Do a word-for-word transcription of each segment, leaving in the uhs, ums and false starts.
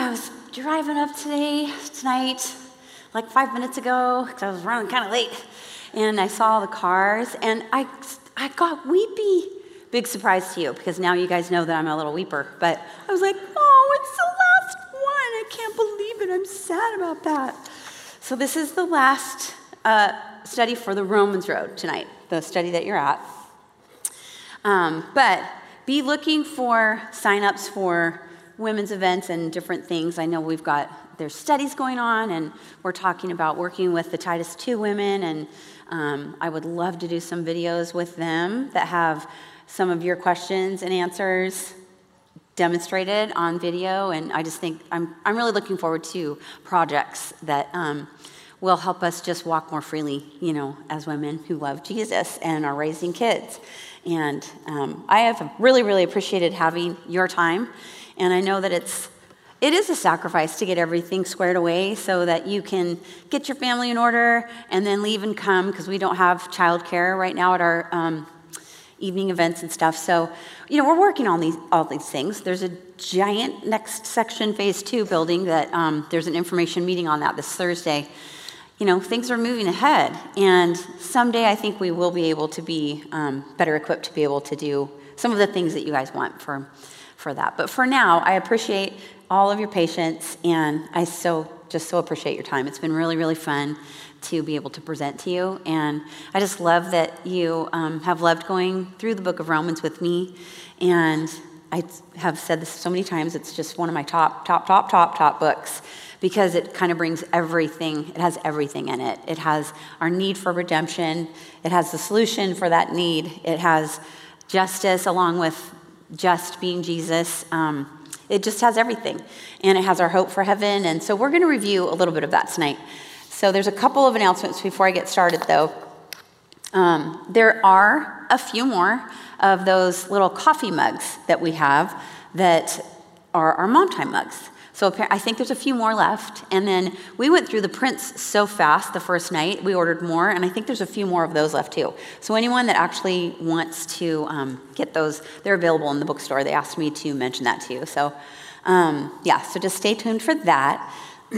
I was driving up today, tonight, like five minutes ago, because I was running kind of late, and I saw the cars, and I, I got weepy. Big surprise to you, because now you guys know that I'm a little weeper, but I was like, oh, it's the last one. I can't believe it. I'm sad about that. So this is the last uh, study for the Romans Road tonight, the study that you're at. Um, but be looking for signups for women's events and different things. I know we've got, there's studies going on, and we're talking about working with the Titus two women, and um, I would love to do some videos with them that have some of your questions and answers demonstrated on video, and I just think, I'm, I'm really looking forward to projects that um, will help us just walk more freely, you know, as women who love Jesus and are raising kids. And um, I have really, really appreciated having your time. And I know that it's, it is a sacrifice to get everything squared away so that you can get your family in order and then leave and come, because we don't have childcare right now at our um, evening events and stuff. So, you know, we're working on these all these things. There's a giant next section, phase two building that um, there's an information meeting on that this Thursday. You know, things are moving ahead, and someday I think we will be able to be um, better equipped to be able to do some of the things that you guys want for for that. But for now, I appreciate all of your patience, and I so just so appreciate your time. It's been really, really fun to be able to present to you, and I just love that you um, have loved going through the book of Romans with me, and I have said this so many times, it's just one of my top, top, top, top, top books, because it kind of brings everything, it has everything in it. It has our need for redemption, it has the solution for that need, it has justice along with just being Jesus. Um, it just has everything, and it has our hope for heaven, and so we're going to review a little bit of that tonight. So there's a couple of announcements before I get started, though. Um, there are a few more of those little coffee mugs that we have that are our mom time mugs. So I think there's a few more left. And then we went through the prints so fast the first night, we ordered more, and I think there's a few more of those left too. So anyone that actually wants to um, get those, they're available in the bookstore. They asked me to mention that to you. So um, yeah, so just stay tuned for that.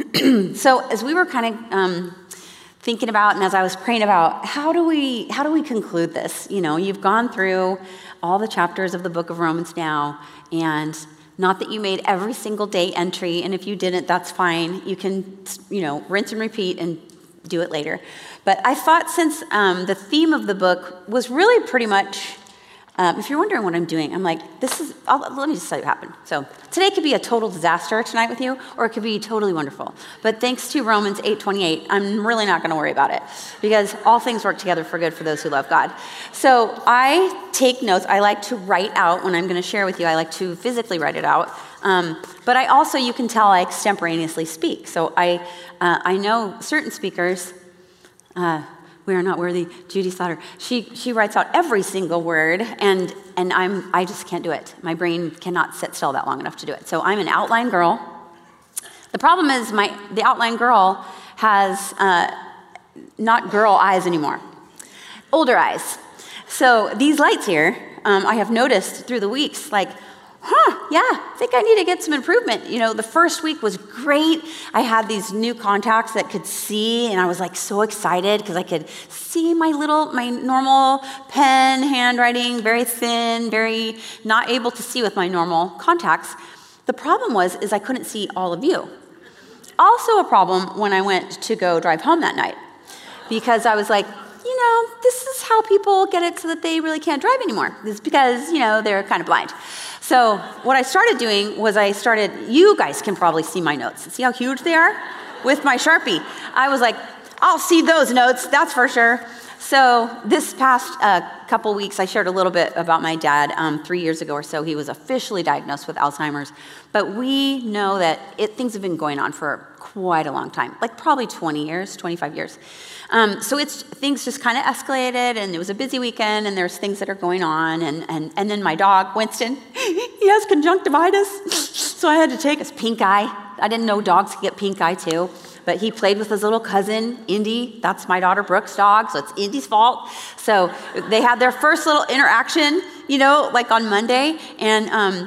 So as we were kind of um, thinking about, and as I was praying about, how do we how do we conclude this? You know, you've gone through all the chapters of the book of Romans now, and not that you made every single day entry, and if you didn't, that's fine. You can, you know, rinse and repeat and do it later. But I thought, since um, the theme of the book was really pretty much, um, if you're wondering what I'm doing, I'm like, this is, I'll, let me just tell you what happened. So today could be a total disaster tonight with you, or it could be totally wonderful. But thanks to Romans eight twenty-eight, I'm really not going to worry about it, because all things work together for good for those who love God. So I take notes. I like to write out when I'm going to share with you. I like to physically write it out. Um, but I also, you can tell, I extemporaneously speak. So I, uh, I know certain speakers, uh, we are not worthy, Judy Slaughter. She she writes out every single word, and and I'm I just can't do it. My brain cannot sit still that long enough to do it. So I'm an outline girl. The problem is my the outline girl has uh, not girl eyes anymore, older eyes. So these lights here, um, I have noticed through the weeks, like, huh, yeah, I think I need to get some improvement. You know, the first week was great. I had these new contacts that could see, and I was like so excited because I could see my little, my normal pen handwriting, very thin, very not able to see with my normal contacts. The problem was, is I couldn't see all of you. Also a problem when I went to go drive home that night, because I was like, you know, this is how people get it so that they really can't drive anymore. It's because, you know, they're kind of blind. So what I started doing was I started, you guys can probably see my notes. See how huge they are? With my Sharpie. I was like, I'll see those notes, that's for sure. So this past uh, couple weeks, I shared a little bit about my dad. Um, three years ago or so, he was officially diagnosed with Alzheimer's. But we know that it, things have been going on for quite a long time, like probably twenty years, twenty-five years. Um, so it's things just kind of escalated, and it was a busy weekend, and there's things that are going on. And, and, and then my dog, Winston, he has conjunctivitis. So I had to take his pink eye. I didn't know dogs could get pink eye too. But he played with his little cousin, Indy. That's my daughter Brooke's dog, so it's Indy's fault. So they had their first little interaction, you know, like on Monday. And um,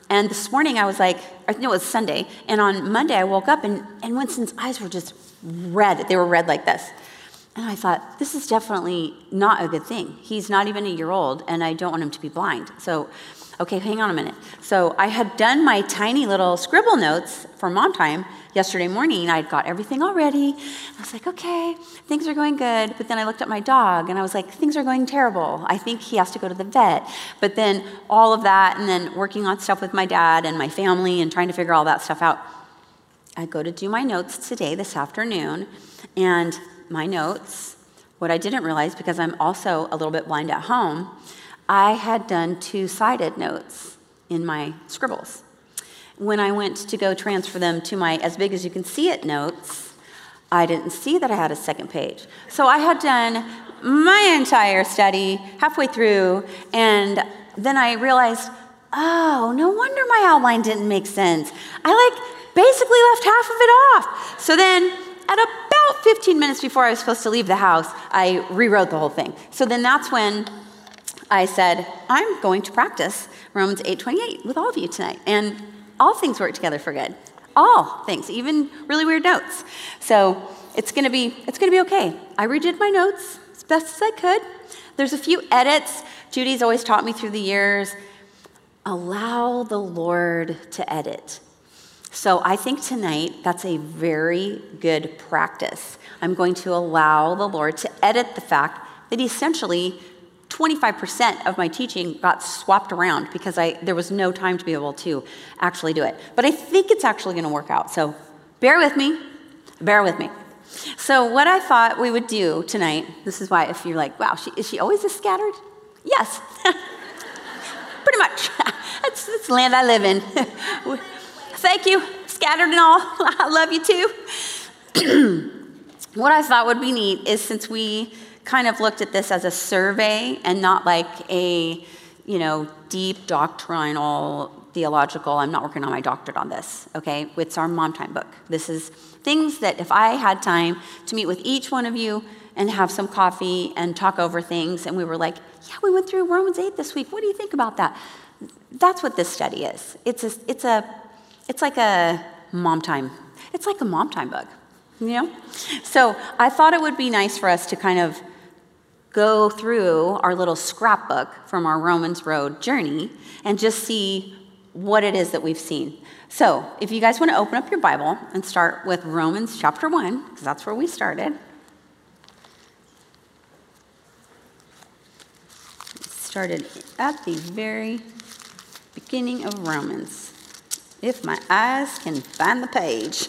And this morning I was like, or no, it was Sunday. And on Monday I woke up and, and Winston's eyes were just red. They were red like this. And I thought, this is definitely not a good thing. He's not even a year old, and I don't want him to be blind. So, okay, hang on a minute. So I had done my tiny little scribble notes for mom time yesterday morning. I'd got everything all ready. I was like, okay, things are going good. But then I looked at my dog, and I was like, things are going terrible. I think he has to go to the vet. But then all of that, and then working on stuff with my dad and my family and trying to figure all that stuff out. I go to do my notes today, this afternoon, and my notes, what I didn't realize, because I'm also a little bit blind at home, I had done two-sided notes in my scribbles. When I went to go transfer them to my as big as you can see it notes, I didn't see that I had a second page. So I had done my entire study halfway through, and then I realized, oh, no wonder my outline didn't make sense. I like basically left half of it off. So then at about fifteen minutes before I was supposed to leave the house, I rewrote the whole thing. So then that's when I said, I'm going to practice Romans eight twenty-eight with all of you tonight. And all things work together for good. All things, even really weird notes. So it's gonna be it's gonna be okay. I redid my notes as best as I could. There's a few edits. Judy's always taught me through the years, allow the Lord to edit. So I think tonight that's a very good practice. I'm going to allow the Lord to edit the fact that essentially twenty-five percent of my teaching got swapped around because I there was no time to be able to actually do it. But I think it's actually going to work out. So bear with me. Bear with me. So what I thought we would do tonight, this is why if you're like, wow, she, is she always this scattered? Yes. Pretty much. That's, that's the land I live in. Thank you, scattered and all. I love you too. What I thought would be neat is since we kind of looked at this as a survey and not like a, you know, deep doctrinal, theological, I'm not working on my doctorate on this, okay? It's our Mom Time book. This is things that if I had time to meet with each one of you and have some coffee and talk over things, and we were like, yeah, we went through Romans eight this week. What do you think about that? That's what this study is. It's a, it's a, It's like a mom time. It's like a mom time book, you know? So I thought it would be nice for us to kind of go through our little scrapbook from our Romans Road journey and just see what it is that we've seen. So if you guys want to open up your Bible and start with Romans chapter one, because that's where we started. Started at the very beginning of Romans. If my eyes can find the page.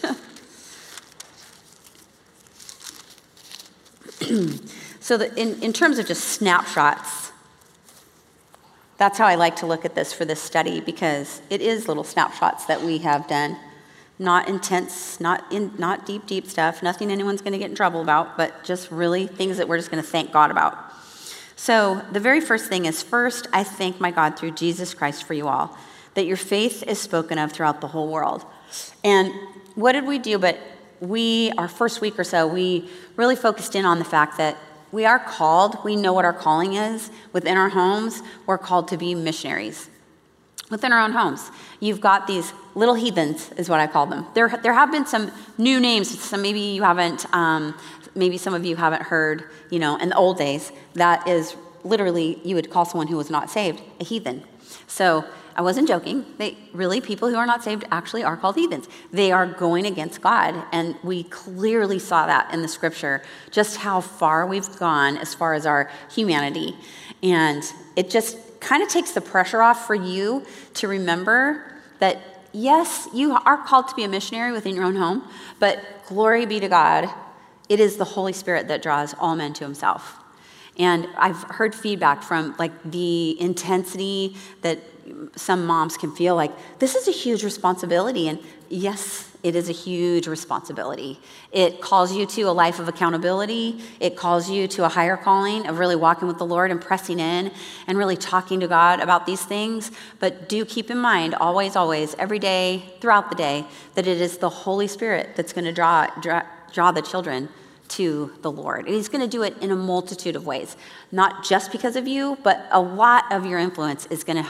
So the, in, in terms of just snapshots, that's how I like to look at this for this study, because it is little snapshots that we have done. Not intense, not in, not deep, deep stuff, nothing anyone's going to get in trouble about, but just really things that we're just going to thank God about. So the very first thing is, first, I thank my God through Jesus Christ for you all, that your faith is spoken of throughout the whole world. And what did we do? But we, our first week or so, we really focused in on the fact that we are called, we know what our calling is. Within our homes, we're called to be missionaries. Within our own homes, you've got these little heathens, is what I call them. There, there have been some new names. Some maybe you haven't, um, maybe some of you haven't heard, you know, in the old days, that is literally, you would call someone who was not saved a heathen. So I wasn't joking. They really, people who are not saved actually are called heathens. They are going against God, and we clearly saw that in the scripture, just how far we've gone as far as our humanity. And it just kind of takes the pressure off for you to remember that, yes, you are called to be a missionary within your own home, but glory be to God, it is the Holy Spirit that draws all men to himself. And I've heard feedback from like the intensity that some moms can feel like, this is a huge responsibility. And yes, it is a huge responsibility. It calls you to a life of accountability. It calls you to a higher calling of really walking with the Lord and pressing in and really talking to God about these things. But do keep in mind, always, always, every day, throughout the day, that it is the Holy Spirit that's going to draw, draw, draw the children to the Lord. And he's going to do it in a multitude of ways, not just because of you, but a lot of your influence is going to help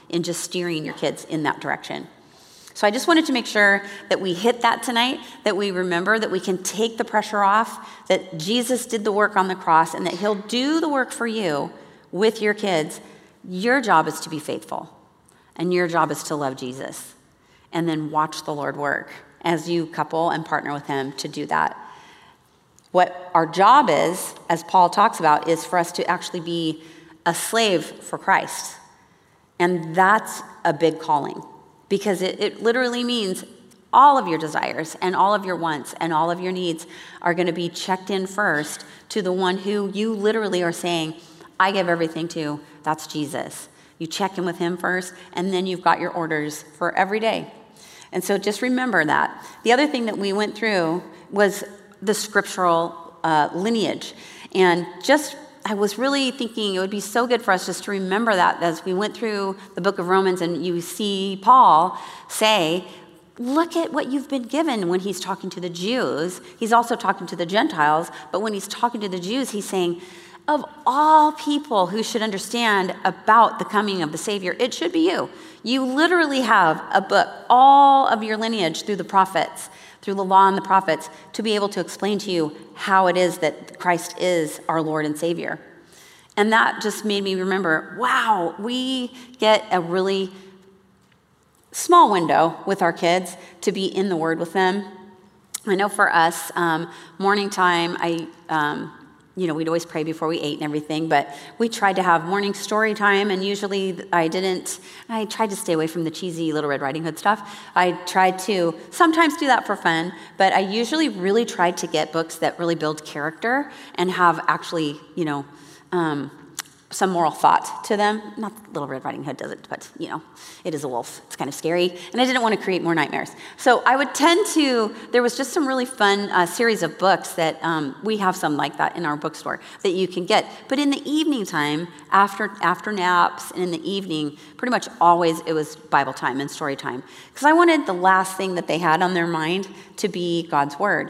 in just steering your kids in that direction. So I just wanted to make sure that we hit that tonight, that we remember that we can take the pressure off, that Jesus did the work on the cross, and that he'll do the work for you with your kids. Your job is to be faithful, and your job is to love Jesus, and then watch the Lord work as you couple and partner with him to do that. What our job is, as Paul talks about, is for us to actually be a slave for Christ. And that's a big calling, because it, it literally means all of your desires and all of your wants and all of your needs are going to be checked in first to the one who you literally are saying, I give everything to. That's Jesus. You check in with him first, and then you've got your orders for every day. And so just remember that. The other thing that we went through was the scriptural uh, lineage. And just, I was really thinking it would be so good for us just to remember that as we went through the book of Romans, and you see Paul say, look at what you've been given when he's talking to the Jews. He's also talking to the Gentiles, but when he's talking to the Jews, he's saying, of all people who should understand about the coming of the Savior, it should be you. You literally have a book, all of your lineage through the prophets, through the law and the prophets, to be able to explain to you how it is that Christ is our Lord and Savior. And that just made me remember, wow, we get a really small window with our kids to be in the Word with them. I know for us, um, morning time, I... Um, You know, we'd always pray before we ate and everything, but we tried to have morning story time, and usually I didn't, I tried to stay away from the cheesy Little Red Riding Hood stuff. I tried to sometimes do that for fun, but I usually really tried to get books that really build character and have actually, you know, um, some moral thought to them. Not that Little Red Riding Hood does it, but, you know, it is a wolf. It's kind of scary, and I didn't want to create more nightmares. So I would tend to, there was just some really fun uh, series of books that um, we have some like that in our bookstore that you can get. But in the evening time, after after naps and in the evening, pretty much always it was Bible time and story time. Because I wanted the last thing that they had on their mind to be God's Word.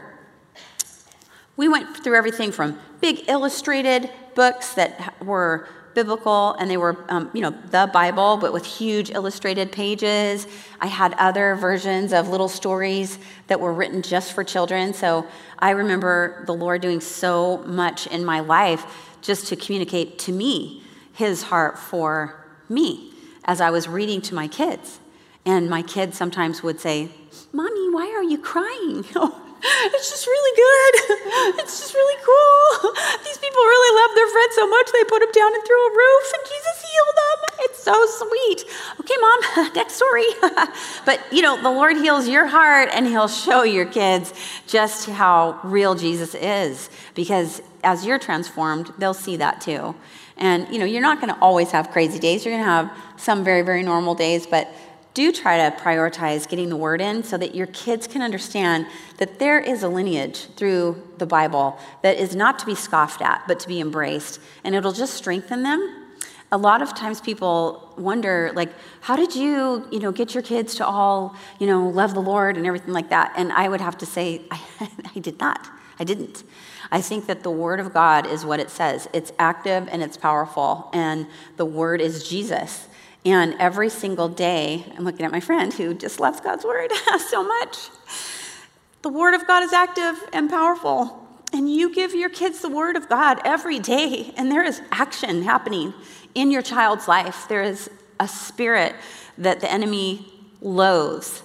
We went through everything from big illustrated books that were biblical, and they were, um, you know, the Bible, but with huge illustrated pages. I had other versions of little stories that were written just for children. So I remember the Lord doing so much in my life just to communicate to me his heart for me as I was reading to my kids. And my kids sometimes would say, Mommy, why are you crying? It's just really good. It's just really cool. These people really love their friend so much they put them down and through a roof, and Jesus healed them. It's so sweet. Okay, Mom, next story. But, you know, the Lord heals your heart, and he'll show your kids just how real Jesus is, because as you're transformed, they'll see that too. And, you know, you're not going to always have crazy days. You're going to have some very, very normal days, but do try to prioritize getting the Word in so that your kids can understand that there is a lineage through the Bible that is not to be scoffed at, but to be embraced, and it'll just strengthen them. A lot of times people wonder, like, how did you, you know, get your kids to all, you know, love the Lord and everything like that? And I would have to say, I, I did not. I didn't. I think that the Word of God is what it says. It's active and it's powerful, and the Word is Jesus. And every single day, I'm looking at my friend who just loves God's Word so much. The Word of God is active and powerful. And you give your kids the Word of God every day, and there is action happening in your child's life. There is a spirit that the enemy loathes.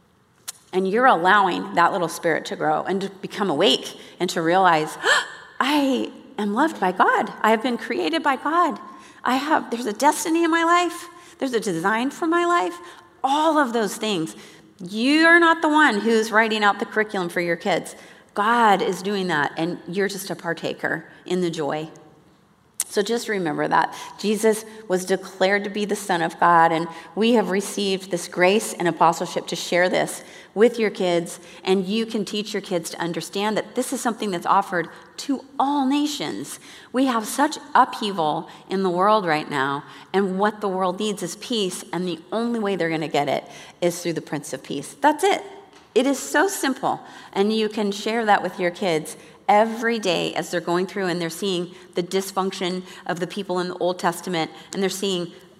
And you're allowing that little spirit to grow and to become awake and to realize, oh, I am loved by God. I have been created by God. I have, there's a destiny in my life. There's a design for my life. All of those things. You're not the one who's writing out the curriculum for your kids. God is doing that, and you're just a partaker in the joy. So just remember that. Jesus was declared to be the Son of God, and we have received this grace and apostleship to share this with your kids, and you can teach your kids to understand that this is something that's offered to all nations. We have such upheaval in the world right now, and what the world needs is peace, and the only way they're going to get it is through the Prince of Peace. That's it. It is so simple, and you can share that with your kids every day as they're going through and they're seeing the dysfunction of the people in the Old Testament, and they're seeing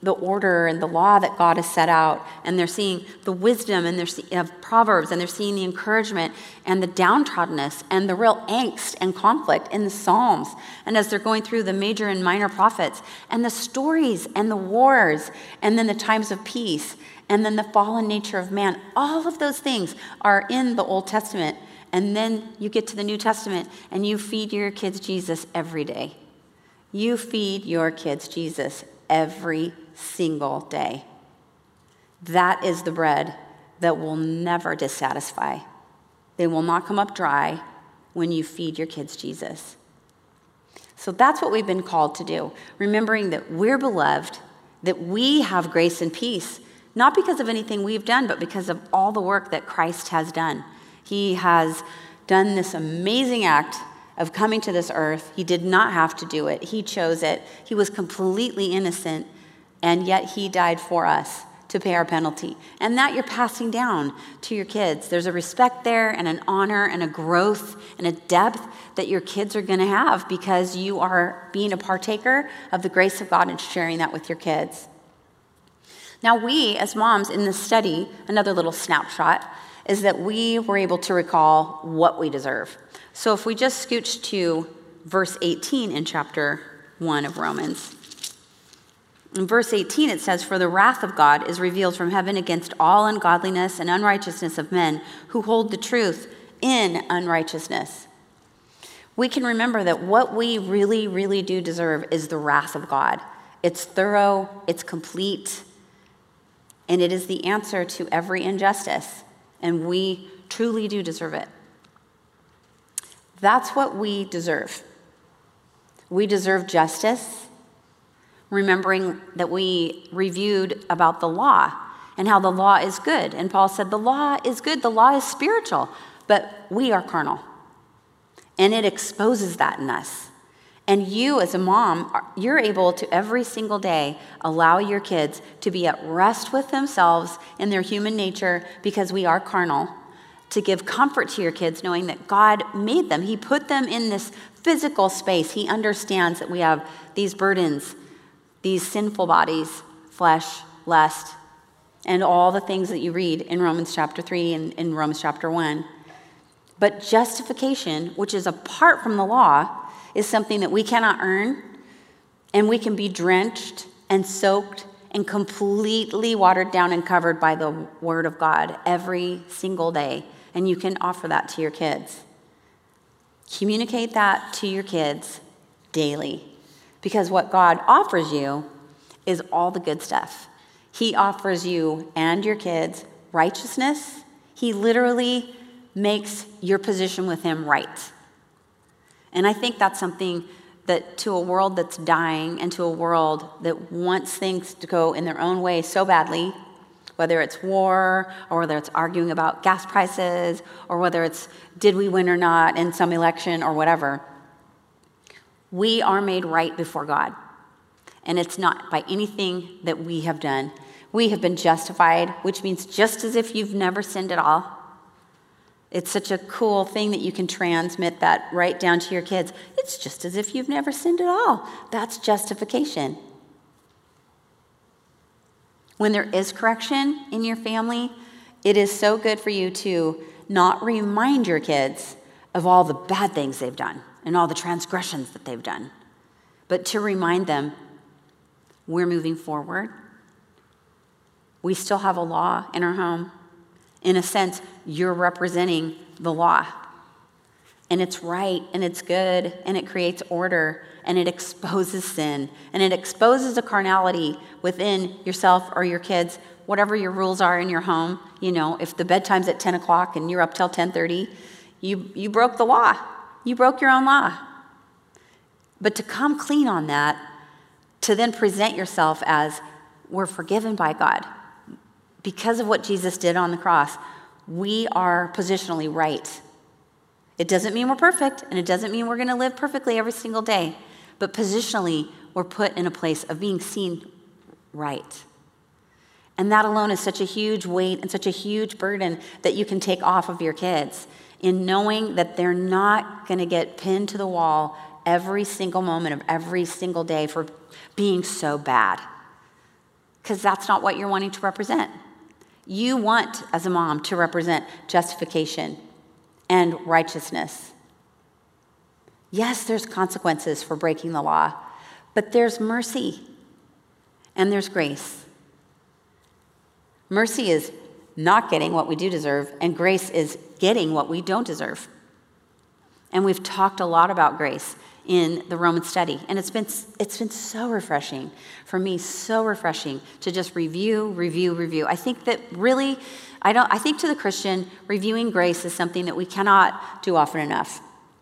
the order and the law that God has set out, and they're seeing the wisdom and they're see- of Proverbs, and they're seeing the encouragement and the downtroddenness and the real angst and conflict in the Psalms, and as they're going through the major and minor prophets, and the stories and the wars, and then the times of peace, and then the fallen nature of man, all of those things are in the Old Testament. And then you get to the New Testament and you feed your kids Jesus every day. You feed your kids Jesus every single day. That is the bread that will never dissatisfy. They will not come up dry when you feed your kids Jesus. So that's what we've been called to do, remembering that we're beloved, that we have grace and peace, not because of anything we've done, but because of all the work that Christ has done. He has done this amazing act of coming to this earth. He did not have to do it. He chose it. He was completely innocent, and yet he died for us to pay our penalty. And that you're passing down to your kids. There's a respect there and an honor and a growth and a depth that your kids are going to have because you are being a partaker of the grace of God and sharing that with your kids. Now we, as moms in this study, another little snapshot, is that we were able to recall what we deserve. So if we just scooch to verse eighteen in chapter one of Romans. In verse eighteen it says, "For the wrath of God is revealed from heaven against all ungodliness and unrighteousness of men who hold the truth in unrighteousness." We can remember that what we really, really do deserve is the wrath of God. It's thorough, it's complete, and it is the answer to every injustice. And we truly do deserve it. That's what we deserve. We deserve justice, remembering that we reviewed about the law and how the law is good. And Paul said the law is good, the law is spiritual, but we are carnal. And it exposes that in us. And you as a mom, you're able to every single day allow your kids to be at rest with themselves in their human nature because we are carnal, to give comfort to your kids knowing that God made them. He put them in this physical space. He understands that we have these burdens, these sinful bodies, flesh, lust, and all the things that you read in Romans chapter three and in Romans chapter one. But justification, which is apart from the law, is something that we cannot earn, and we can be drenched and soaked and completely watered down and covered by the Word of God every single day. And you can offer that to your kids. Communicate that to your kids daily, because what God offers you is all the good stuff. He offers you and your kids righteousness. He literally makes your position with him right. And I think that's something that to a world that's dying and to a world that wants things to go in their own way so badly, whether it's war or whether it's arguing about gas prices or whether it's did we win or not in some election or whatever, we are made right before God. And it's not by anything that we have done. We have been justified, which means just as if you've never sinned at all. It's such a cool thing that you can transmit that right down to your kids. It's just as if you've never sinned at all. That's justification. When there is correction in your family, it is so good for you to not remind your kids of all the bad things they've done and all the transgressions that they've done, but to remind them, we're moving forward. We still have a law in our home. In a sense, you're representing the law. And it's right, and it's good, and it creates order, and it exposes sin, and it exposes a carnality within yourself or your kids, whatever your rules are in your home. You know, if the bedtime's at ten o'clock and you're up till ten thirty, you, you broke the law. You broke your own law. But to come clean on that, to then present yourself as, we're forgiven by God. Because of what Jesus did on the cross, we are positionally right. It doesn't mean we're perfect, and it doesn't mean we're going to live perfectly every single day, but positionally, we're put in a place of being seen right. And that alone is such a huge weight and such a huge burden that you can take off of your kids in knowing that they're not going to get pinned to the wall every single moment of every single day for being so bad. because that's not what you're wanting to represent. You want, as a mom, to represent justification and righteousness. Yes, there's consequences for breaking the law, but there's mercy and there's grace. Mercy is not getting what we do deserve, and grace is getting what we don't deserve. And we've talked a lot about grace in the Roman study, and it's been it's been so refreshing for me, so refreshing to just review, review, review. I think that really, I don't. I think to the Christian, reviewing grace is something that we cannot do often enough.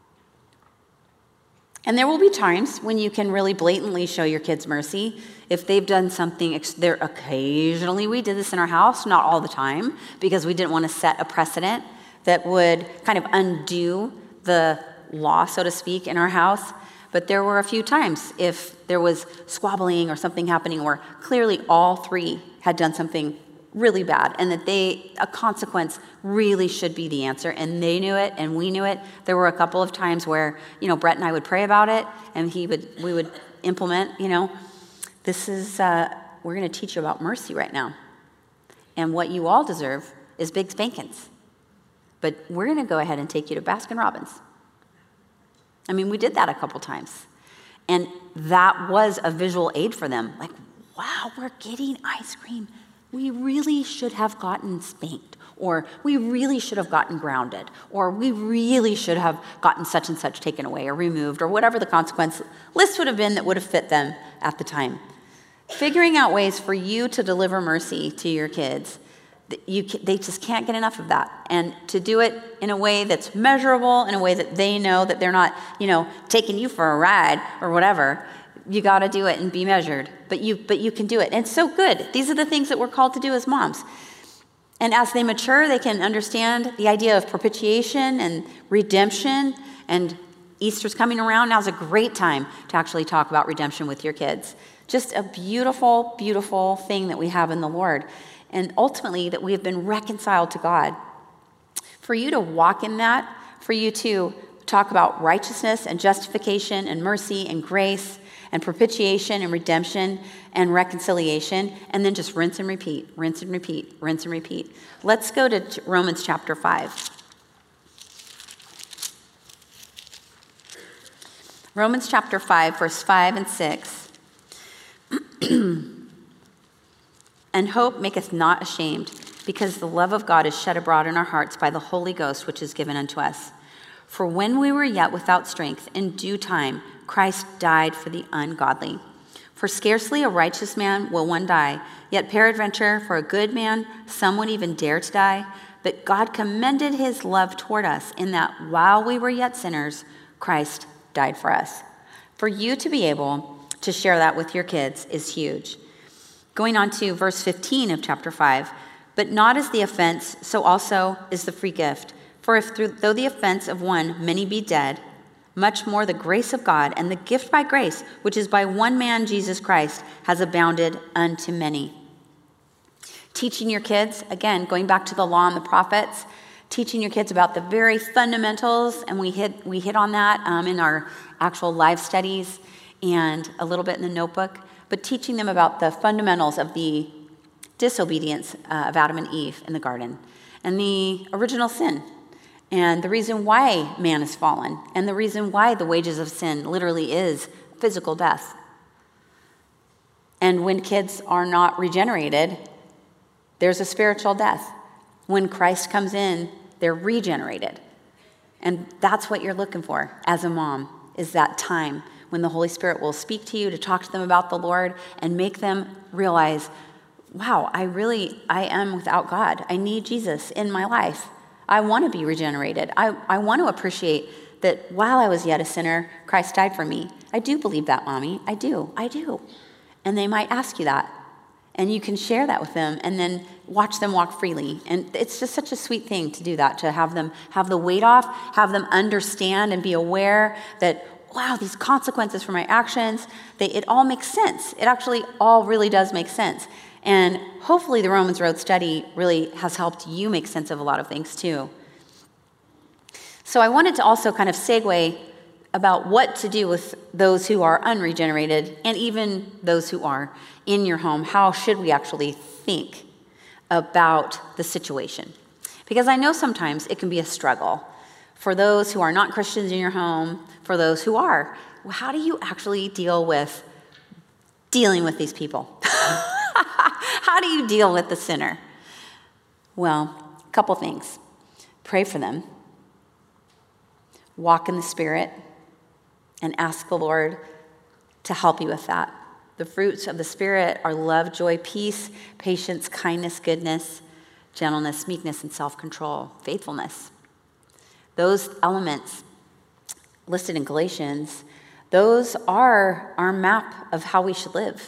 And there will be times when you can really blatantly show your kids mercy if they've done something. There, occasionally we did this in our house, not all the time, because we didn't want to set a precedent that would kind of undo the law, so to speak, in our house. But there were a few times if there was squabbling or something happening where clearly all three had done something really bad and that they a consequence really should be the answer, and they knew it and we knew it. There were a couple of times where, you know, Brett and I would pray about it and he would we would implement, you know, this is uh, we're going to teach you about mercy right now, and what you all deserve is big spankings, but we're going to go ahead and take you to Baskin Robbins. I mean, we did that a couple times, and that was a visual aid for them. Like, wow, we're getting ice cream. We really should have gotten spanked, or we really should have gotten grounded, or we really should have gotten such and such taken away or removed, or whatever the consequence list would have been that would have fit them at the time. Figuring out ways for you to deliver mercy to your kids, you, they just can't get enough of that. And to do it in a way that's measurable, in a way that they know that they're not, you know, taking you for a ride or whatever, you got to do it and be measured. But you, but you can do it. And it's so good. These are the things that we're called to do as moms. And as they mature, they can understand the idea of propitiation and redemption. And Easter's coming around. Now's a great time to actually talk about redemption with your kids. Just a beautiful, beautiful thing that we have in the Lord. And ultimately, that we have been reconciled to God. For you to walk in that, for you to talk about righteousness and justification and mercy and grace and propitiation and redemption and reconciliation, and then just rinse and repeat, rinse and repeat, rinse and repeat. Let's go to Romans chapter five. Romans chapter five, verse five and six. And hope maketh not ashamed, because the love of God is shed abroad in our hearts by the Holy Ghost, which is given unto us. For when we were yet without strength, in due time Christ died for the ungodly. For scarcely a righteous man will one die, yet peradventure for a good man some would even dare to die. But God commended his love toward us, in that while we were yet sinners, Christ died for us. For you to be able to share that with your kids is huge. Going on to verse fifteen of chapter five. But not as the offense, so also is the free gift. For if through, though the offense of one many be dead, much more the grace of God and the gift by grace, which is by one man, Jesus Christ, has abounded unto many. Teaching your kids, again, going back to the law and the prophets, teaching your kids about the very fundamentals, and we hit we hit on that um, in our actual live studies and a little bit in the notebook, but teaching them about the fundamentals of the disobedience uh, of Adam and Eve in the garden, and the original sin, and the reason why man is fallen, and the reason why the wages of sin literally is physical death. And when kids are not regenerated, there's a spiritual death. When Christ comes in, they're regenerated. And that's what you're looking for as a mom, is that time when the Holy Spirit will speak to you to talk to them about the Lord and make them realize, wow, I really, I am without God. I need Jesus in my life. I want to be regenerated. I, I want to appreciate that while I was yet a sinner, Christ died for me. I do believe that, Mommy. I do. I do. And they might ask you that. And you can share that with them and then watch them walk freely. And it's just such a sweet thing to do that, to have them have the weight off, have them understand and be aware that, wow, these consequences for my actions, they, it all makes sense. It actually all really does make sense. And hopefully the Romans Road study really has helped you make sense of a lot of things too. So I wanted to also kind of segue about what to do with those who are unregenerated and even those who are in your home. How should we actually think about the situation? Because I know sometimes it can be a struggle for those who are not Christians in your home, for those who are. How do you actually deal with dealing with these people? How do you deal with the sinner? Well, a couple things. Pray for them. Walk in the Spirit and ask the Lord to help you with that. The fruits of the Spirit are love, joy, peace, patience, kindness, goodness, gentleness, meekness, and self-control, faithfulness. Those elements listed in Galatians, those are our map of how we should live.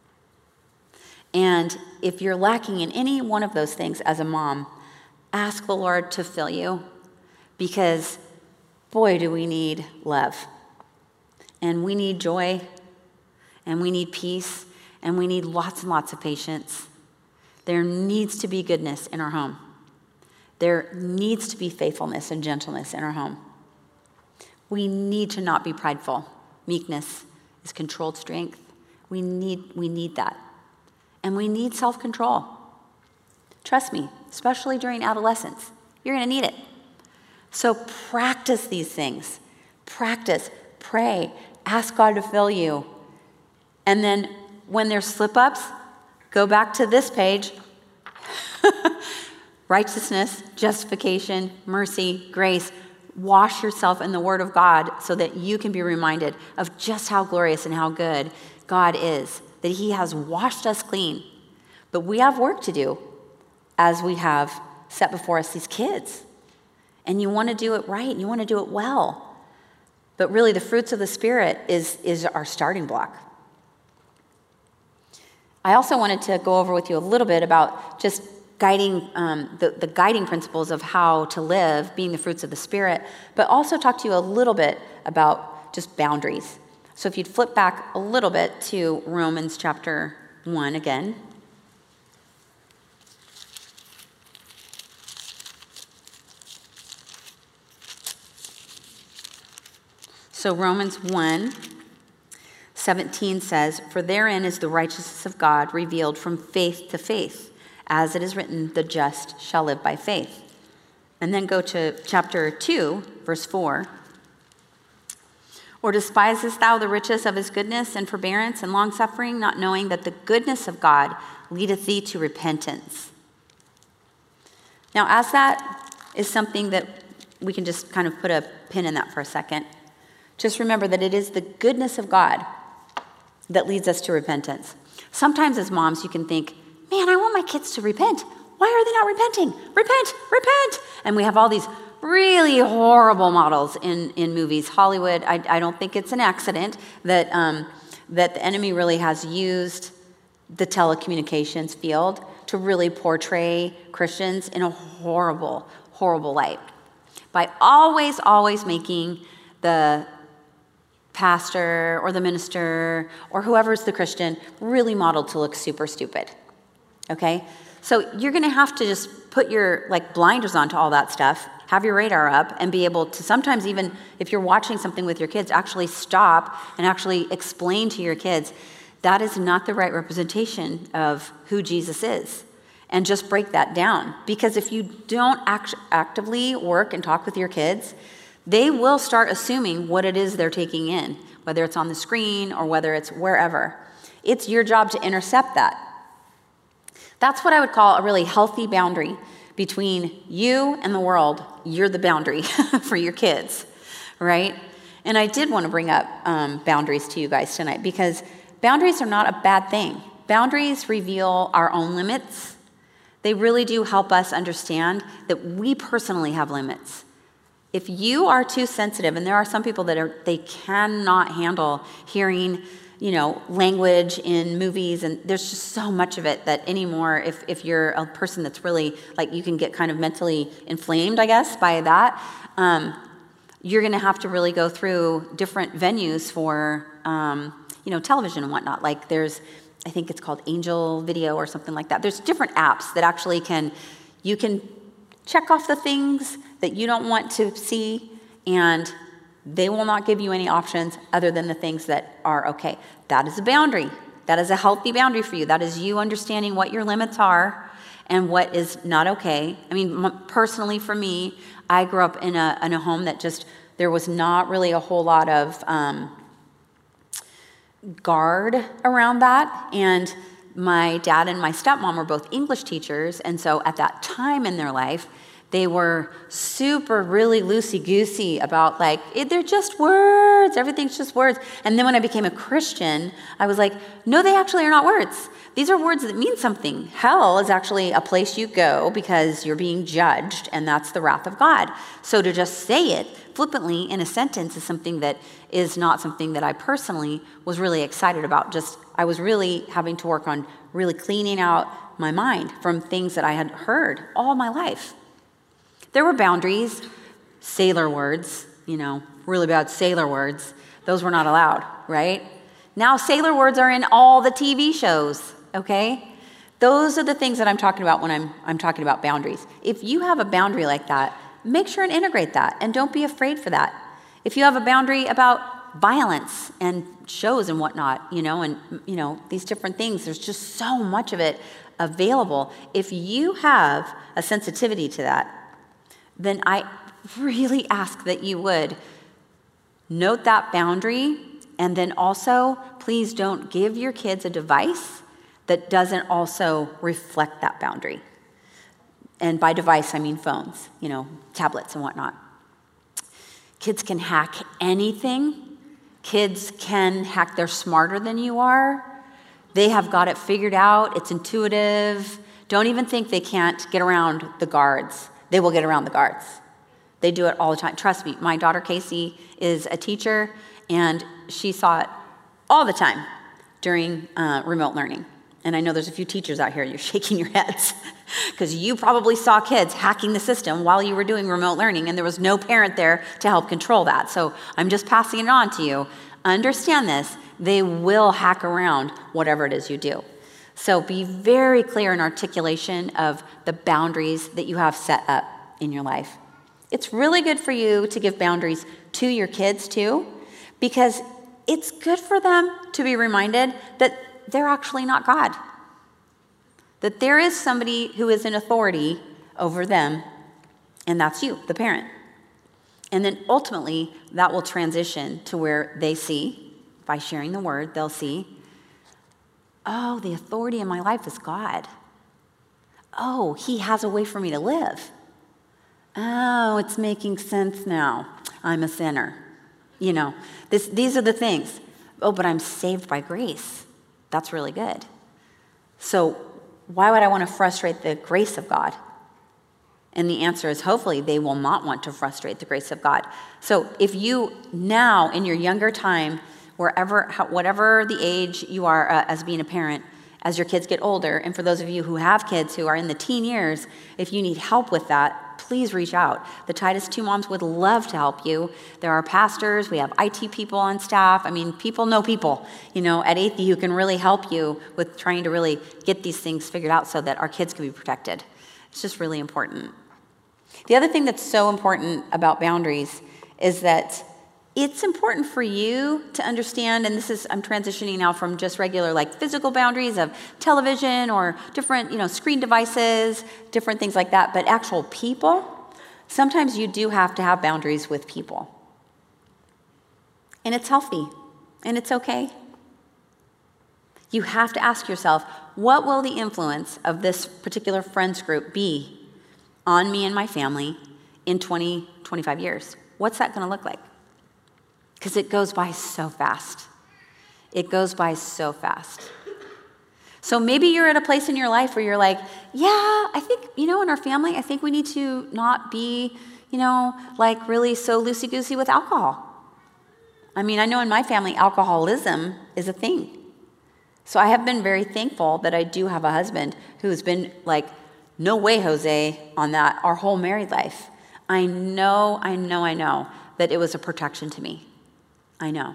And if you're lacking in any one of those things as a mom, ask the Lord to fill you, because boy, do we need love. And we need joy, and we need peace, and we need lots and lots of patience. There needs to be goodness in our home. There needs to be faithfulness and gentleness in our home. We need to not be prideful. Meekness is controlled strength. We need, we need that. And we need self-control. Trust me, especially during adolescence, you're going to need it. So practice these things. Practice, pray, ask God to fill you. And then when there's slip-ups, go back to this page. Righteousness, justification, mercy, grace. Wash yourself in the Word of God so that you can be reminded of just how glorious and how good God is, that He has washed us clean. But we have work to do as we have set before us these kids. And you want to do it right, and you want to do it well. But really, the fruits of the Spirit is, is our starting block. I also wanted to go over with you a little bit about just guiding, um, the, the guiding principles of how to live, being the fruits of the Spirit, but also talk to you a little bit about just boundaries. So if you'd flip back a little bit to Romans chapter one again. So Romans one seventeen says, "For therein is the righteousness of God revealed from faith to faith, as it is written, the just shall live by faith." And then go to chapter two, verse four. "Or despisest thou the riches of his goodness and forbearance and longsuffering, not knowing that the goodness of God leadeth thee to repentance?" Now, as that is something that we can just kind of put a pin in that for a second, just remember that it is the goodness of God that leads us to repentance. Sometimes as moms, you can think, man, I want my kids to repent. Why are they not repenting? Repent, repent. And we have all these really horrible models in, in movies. Hollywood, I, I don't think it's an accident that, um, that the enemy really has used the telecommunications field to really portray Christians in a horrible, horrible light. By always, always making the pastor or the minister or whoever's the Christian really modeled to look super stupid. Okay? So you're going to have to just put your like blinders on to all that stuff, have your radar up, and be able to sometimes, even if you're watching something with your kids, actually stop and actually explain to your kids, that is not the right representation of who Jesus is. And just break that down. Because if you don't act- actively work and talk with your kids, they will start assuming what it is they're taking in, whether it's on the screen or whether it's wherever. It's your job to intercept that. That's what I would call a really healthy boundary between you and the world. You're the boundary for your kids, right? And I did want to bring up um, boundaries to you guys tonight, because boundaries are not a bad thing. Boundaries reveal our own limits. They really do help us understand that we personally have limits. If you are too sensitive, and there are some people that are, they cannot handle hearing, you know, language in movies, and there's just so much of it that anymore, if, if you're a person that's really, like, you can get kind of mentally inflamed, I guess, by that, um, you're going to have to really go through different venues for, um, you know, television and whatnot. Like there's, I think it's called Angel Video or something like that. There's different apps that actually can, you can check off the things that you don't want to see, and They will not give you any options other than the things that are okay. That is a boundary. That is a healthy boundary for you. That is you understanding what your limits are and what is not okay. I mean, personally for me, I grew up in a, in a home that just, there was not really a whole lot of um, guard around that. And my dad and my stepmom were both English teachers. And so at that time in their life, they were super, really loosey-goosey about like, they're just words. Everything's just words. And then when I became a Christian, I was like, no, they actually are not words. These are words that mean something. Hell is actually a place you go because you're being judged, and that's the wrath of God. So to just say it flippantly in a sentence is something that is not something that I personally was really excited about. Just, I was really having to work on really cleaning out my mind from things that I had heard all my life. There were boundaries, sailor words, you know, really bad sailor words. Those were not allowed, right? Now sailor words are in all the T V shows, okay? Those are the things that I'm talking about when I'm, I'm talking about boundaries. If you have a boundary like that, make sure and integrate that, and don't be afraid for that. If you have a boundary about violence and shows and whatnot, you know, and, you know, these different things, there's just so much of it available. If you have a sensitivity to that, then I really ask that you would note that boundary, and then also please don't give your kids a device that doesn't also reflect that boundary. And by device, I mean phones, you know, tablets and whatnot. Kids can hack anything. Kids can hack, they're smarter than you are. They have got it figured out. It's intuitive. Don't even think they can't get around the guards. They will get around the guards. They do it all the time. Trust me, my daughter Casey is a teacher, and she saw it all the time during uh, remote learning. And I know there's a few teachers out here, you're shaking your heads, because you probably saw kids hacking the system while you were doing remote learning, and there was no parent there to help control that. So I'm just passing it on to you. Understand this, they will hack around whatever it is you do. So be very clear in articulation of the boundaries that you have set up in your life. It's really good for you to give boundaries to your kids too, because it's good for them to be reminded that they're actually not God. That there is somebody who is in authority over them, and that's you, the parent. And then ultimately, that will transition to where they see, by sharing the word, they'll see, oh, the authority in my life is God. Oh, he has a way for me to live. Oh, it's making sense now. I'm a sinner. You know, this, these are the things. Oh, but I'm saved by grace. That's really good. So why would I want to frustrate the grace of God? And the answer is hopefully they will not want to frustrate the grace of God. So if you now, in your younger time, wherever, whatever the age you are uh, as being a parent, as your kids get older, and for those of you who have kids who are in the teen years, if you need help with that, please reach out. The Titus two Moms would love to help you. There are pastors, we have I T people on staff. I mean, people know people, you know, at Athey who can really help you with trying to really get these things figured out so that our kids can be protected. It's just really important. The other thing that's so important about boundaries is that it's important for you to understand, and this is, I'm transitioning now from just regular like physical boundaries of television or different, you know, screen devices, different things like that, but actual people, sometimes you do have to have boundaries with people. And it's healthy, and it's okay. You have to ask yourself, what will the influence of this particular friends group be on me and my family in twenty, twenty-five years? What's that going to look like? Because it goes by so fast. It goes by so fast. So maybe you're at a place in your life where you're like, yeah, I think, you know, in our family, I think we need to not be, you know, like really so loosey-goosey with alcohol. I mean, I know in my family, alcoholism is a thing. So I have been very thankful that I do have a husband who's been like, no way, Jose, on that our whole married life. I know, I know, I know that it was a protection to me. I know.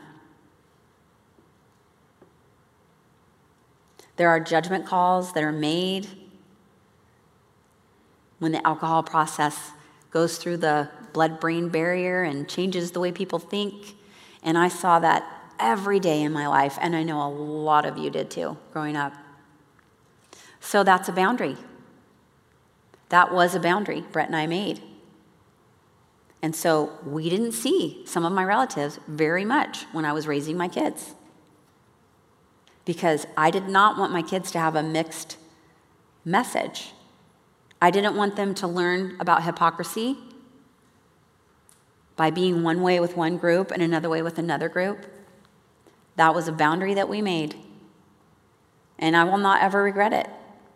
There are judgment calls that are made when the alcohol process goes through the blood-brain barrier and changes the way people think. And I saw that every day in my life, and I know a lot of you did too, growing up. So that's a boundary. That was a boundary Brett and I made. And so we didn't see some of my relatives very much when I was raising my kids, because I did not want my kids to have a mixed message. I didn't want them to learn about hypocrisy by being one way with one group and another way with another group. That was a boundary that we made, and I will not ever regret it.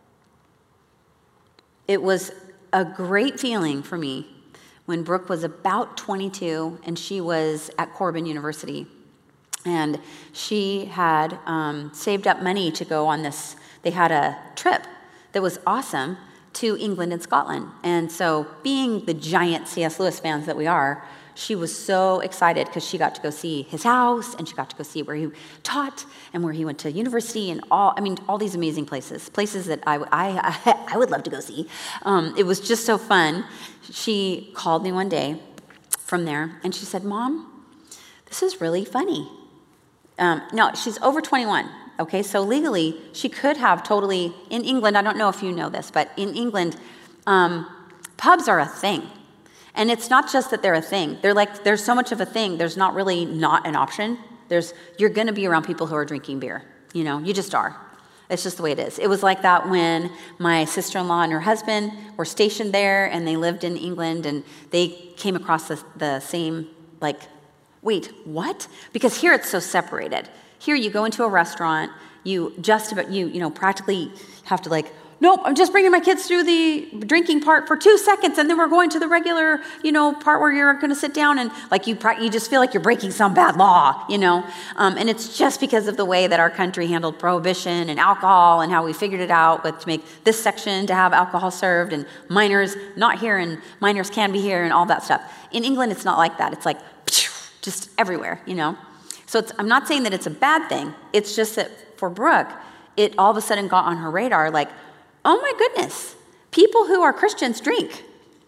It was a great feeling for me when Brooke was about twenty-two and she was at Corban University. And she had um, saved up money to go on this, they had a trip that was awesome to England and Scotland. And so being the giant C S Lewis fans that we are, she was so excited because she got to go see his house and she got to go see where he taught and where he went to university and all, I mean, all these amazing places, places that I, I, I would love to go see. Um, it was just so fun. She called me one day from there and she said, "Mom, this is really funny." Um, no, she's over twenty-one, okay? So legally, she could have totally, in England, I don't know if you know this, but in England, um, pubs are a thing. And it's not just that they're a thing. They're like, there's so much of a thing, there's not really not an option. There's, you're gonna be around people who are drinking beer. You know, you just are. It's just the way it is. It was like that when my sister-in-law and her husband were stationed there and they lived in England and they came across the, the same, like, wait, what? Because here it's so separated. Here you go into a restaurant, you just about, you, you know, practically have to like, nope, I'm just bringing my kids through the drinking part for two seconds and then we're going to the regular, you know, part where you're going to sit down and like you you just feel like you're breaking some bad law, you know. Um, and it's just because of the way that our country handled prohibition and alcohol and how we figured it out with to make this section to have alcohol served and minors not here and minors can be here and all that stuff. In England, it's not like that. It's like, just everywhere, you know. So it's, I'm not saying that it's a bad thing. It's just that for Brooke, it all of a sudden got on her radar like, oh my goodness, people who are Christians drink.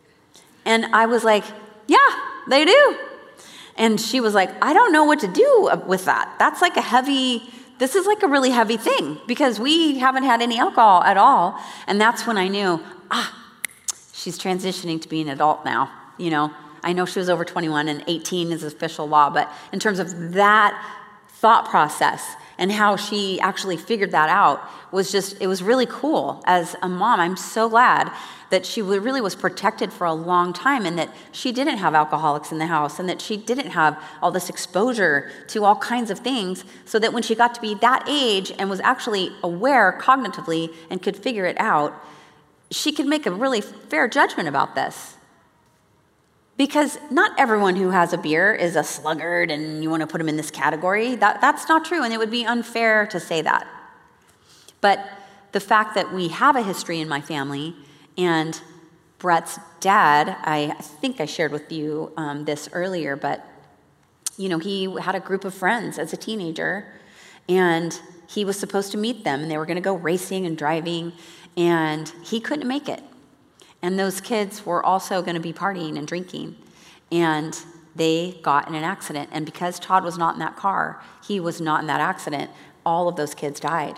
And I was like, yeah, they do. And she was like, I don't know what to do with that. That's like a heavy, this is like a really heavy thing because we haven't had any alcohol at all. And that's when I knew, ah, she's transitioning to being an adult now, you know. I know she was over twenty-one and eighteen is official law, but in terms of that thought process and how she actually figured that out was just, it was really cool. As a mom, I'm so glad that she really was protected for a long time and that she didn't have alcoholics in the house and that she didn't have all this exposure to all kinds of things so that when she got to be that age and was actually aware cognitively and could figure it out, she could make a really fair judgment about this. Because not everyone who has a beer is a sluggard and you want to put them in this category. That, that's not true, and it would be unfair to say that. But the fact that we have a history in my family, and Brett's dad, I think I shared with you um, this earlier, but you know, he had a group of friends as a teenager, and he was supposed to meet them, and they were going to go racing and driving, and he couldn't make it. And those kids were also going to be partying and drinking. And they got in an accident. And because Todd was not in that car, he was not in that accident, all of those kids died.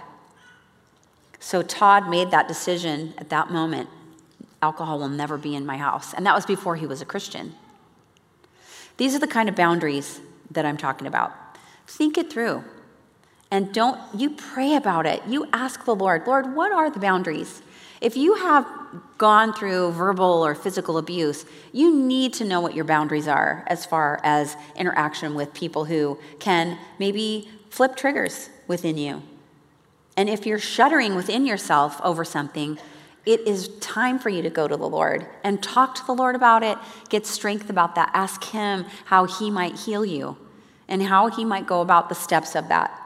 So Todd made that decision at that moment, alcohol will never be in my house. And that was before he was a Christian. These are the kind of boundaries that I'm talking about. Think it through. And don't, you pray about it. You ask the Lord, Lord, what are the boundaries? If you have gone through verbal or physical abuse, you need to know what your boundaries are as far as interaction with people who can maybe flip triggers within you. And if you're shuddering within yourself over something, it is time for you to go to the Lord and talk to the Lord about it, get strength about that, ask him how he might heal you and how he might go about the steps of that.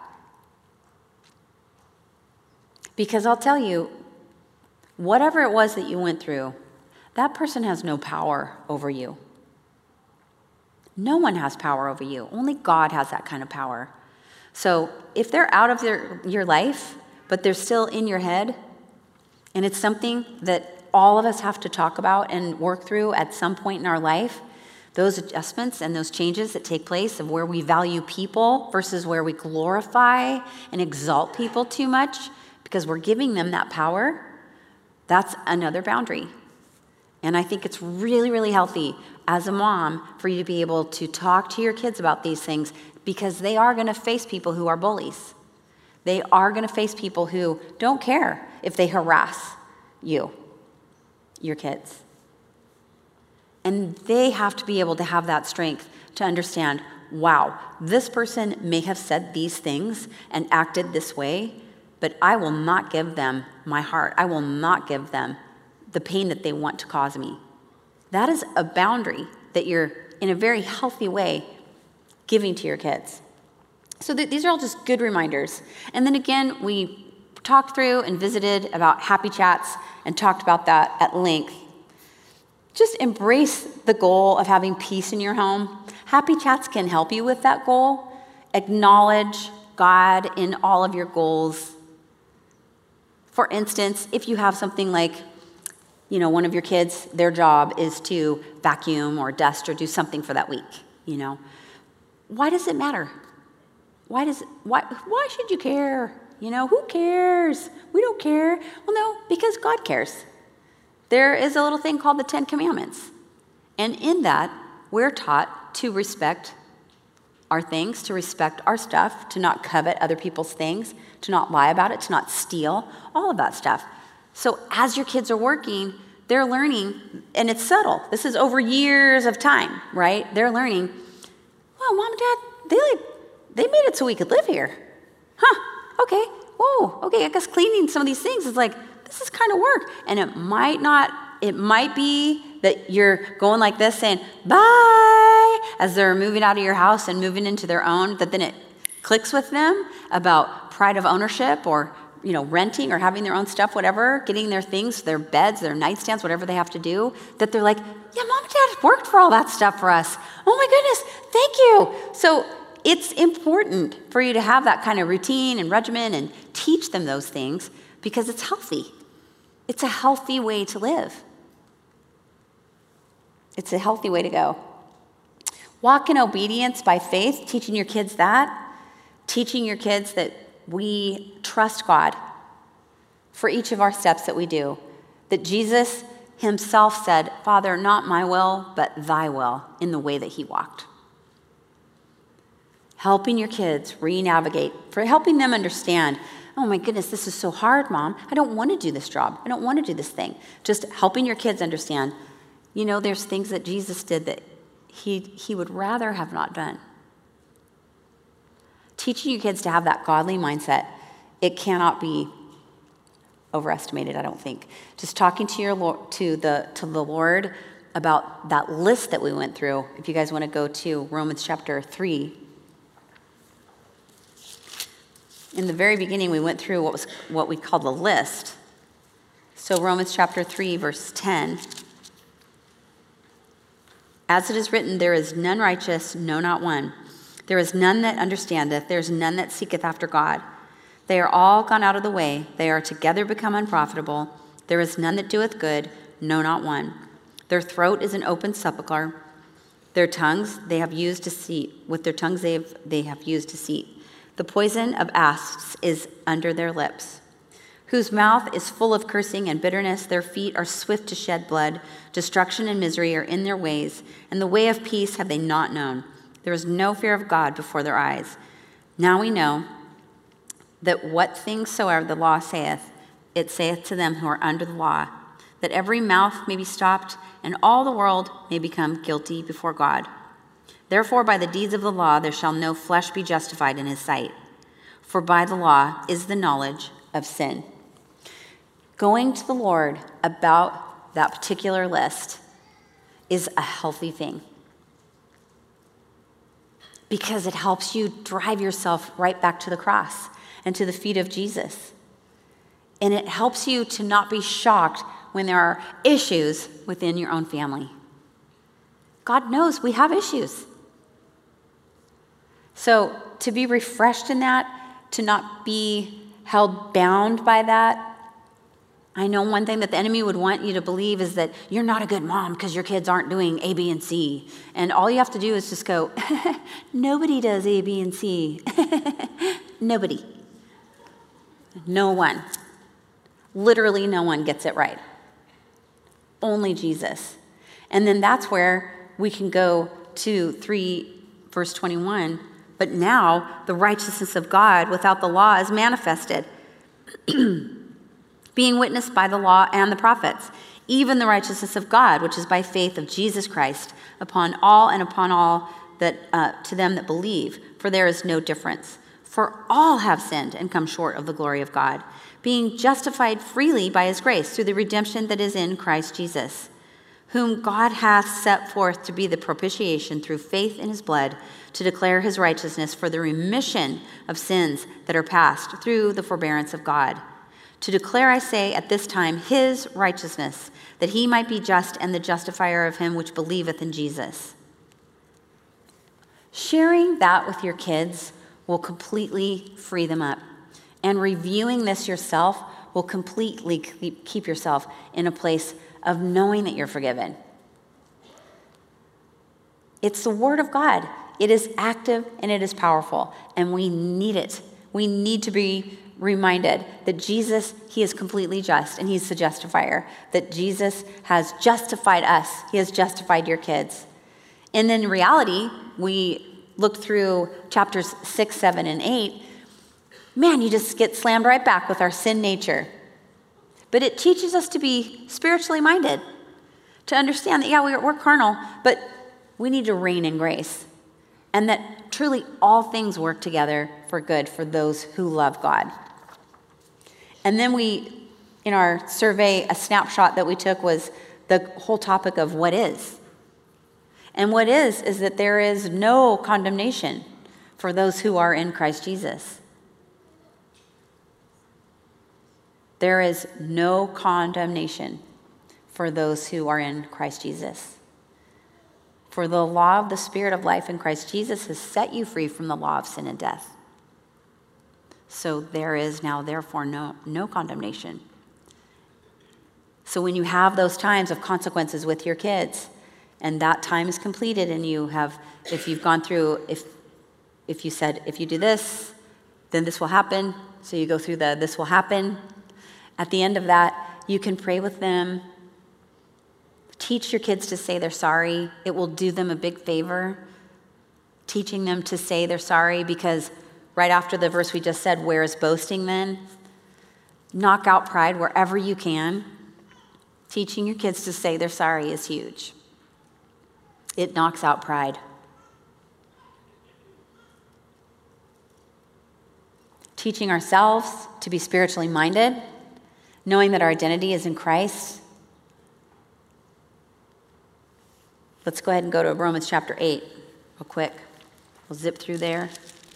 Because I'll tell you, whatever it was that you went through, that person has no power over you. No one has power over you. Only God has that kind of power. So if they're out of their, your life, but they're still in your head, and it's something that all of us have to talk about and work through at some point in our life. Those adjustments and those changes that take place of where we value people versus where we glorify and exalt people too much because we're giving them that power, that's another boundary. And I think it's really, really healthy as a mom for you to be able to talk to your kids about these things because they are going to face people who are bullies. They are going to face people who don't care if they harass you, your kids. And they have to be able to have that strength to understand, wow, this person may have said these things and acted this way, but I will not give them my heart. I will not give them the pain that they want to cause me. That is a boundary that you're, in a very healthy way, giving to your kids. So th- these are all just good reminders. And then again, we talked through and visited about happy chats and talked about that at length. Just embrace the goal of having peace in your home. Happy chats can help you with that goal. Acknowledge God in all of your goals. For instance, if you have something like, you know, one of your kids, their job is to vacuum or dust or do something for that week, you know. Why does it matter? Why does it, why why should you care? You know, who cares? We don't care. Well, no, because God cares. There is a little thing called the Ten Commandments. And in that, we're taught to respect our things, to respect our stuff, to not covet other people's things, to not lie about it, to not steal, all of that stuff. So as your kids are working, they're learning, and it's subtle. This is over years of time, right? They're learning, well, Mom and Dad, they like, they made it so we could live here. Huh, okay, whoa, okay, I guess cleaning some of these things is like, this is kind of work. And it might not, it might be that you're going like this saying, bye, as they're moving out of your house and moving into their own, that then it clicks with them about pride of ownership or, you know, renting or having their own stuff, whatever, getting their things, their beds, their nightstands, whatever they have to do, that they're like, yeah, Mom and Dad worked for all that stuff for us. Oh my goodness, thank you. So it's important for you to have that kind of routine and regimen and teach them those things because it's healthy. It's a healthy way to live. It's a healthy way to go. Walk in obedience by faith, teaching your kids that, teaching your kids that we trust God for each of our steps that we do, that Jesus himself said, Father, not my will, but thy will, in the way that he walked. Helping your kids re-navigate, for helping them understand, oh my goodness, this is so hard, Mom. I don't want to do this job. I don't want to do this thing. Just helping your kids understand, you know, there's things that Jesus did that he, he would rather have not done. Teaching your kids to have that godly mindset, it cannot be overestimated, I don't think. Just talking to your Lord, to the to the Lord about that list that we went through. If you guys want to go to Romans chapter three. In the very beginning, we went through what was what we call the list. So Romans chapter three, verse ten. As it is written, there is none righteous, no, not one. There is none that understandeth, there is none that seeketh after God. They are all gone out of the way, they are together become unprofitable. There is none that doeth good, no, not one. Their throat is an open sepulchre. Their tongues they have used deceit. With their tongues they have, they have used deceit. The poison of asps is under their lips, whose mouth is full of cursing and bitterness. Their feet are swift to shed blood. Destruction and misery are in their ways, and the way of peace have they not known. There is no fear of God before their eyes. Now we know that what things soever the law saith, it saith to them who are under the law, that every mouth may be stopped, and all the world may become guilty before God. Therefore, by the deeds of the law, there shall no flesh be justified in his sight. For by the law is the knowledge of sin. Going to the Lord about that particular list is a healthy thing, because it helps you drive yourself right back to the cross and to the feet of Jesus. And it helps you to not be shocked when there are issues within your own family. God knows we have issues. So to be refreshed in that, to not be held bound by that, I know one thing that the enemy would want you to believe is that you're not a good mom because your kids aren't doing A, B, and C. And all you have to do is just go, nobody does A, B, and C. Nobody. No one. Literally no one gets it right. Only Jesus. And then that's where we can go to three, verse twenty-one. But now the righteousness of God without the law is manifested, being witnessed by the law and the prophets, even the righteousness of God, which is by faith of Jesus Christ, upon all and upon all that uh, to them that believe, for there is no difference. For all have sinned and come short of the glory of God, being justified freely by his grace through the redemption that is in Christ Jesus, whom God hath set forth to be the propitiation through faith in his blood, to declare his righteousness for the remission of sins that are past through the forbearance of God. To declare, I say, at this time, his righteousness, that he might be just and the justifier of him which believeth in Jesus. Sharing that with your kids will completely free them up. And reviewing this yourself will completely keep yourself in a place of knowing that you're forgiven. It's the Word of God. It is active and it is powerful, and we need it. We need to be reminded that Jesus, he is completely just, and he's the justifier, that Jesus has justified us. He has justified your kids. And in reality, we looked through chapters six, seven, and eight. Man, you just get slammed right back with our sin nature. But it teaches us to be spiritually minded, to understand that, yeah, we're, we're carnal, but we need to reign in grace. And that truly all things work together for good for those who love God. And then we, in our survey, a snapshot that we took was the whole topic of what is. And what is, is that there is no condemnation for those who are in Christ Jesus. There is no condemnation for those who are in Christ Jesus. For the law of the Spirit of life in Christ Jesus has set you free from the law of sin and death. So there is now, therefore, no, no condemnation. So when you have those times of consequences with your kids, and that time is completed, and you have, if you've gone through, if if you said, if you do this, then this will happen. So you go through the, this will happen. At the end of that, you can pray with them. Teach your kids to say they're sorry. It will do them a big favor, teaching them to say they're sorry, because right after the verse we just said, where is boasting then? Knock out pride wherever you can. Teaching your kids to say they're sorry is huge. It knocks out pride. Teaching ourselves to be spiritually minded, knowing that our identity is in Christ. Let's go ahead and go to Romans chapter eight real quick. We'll zip through there.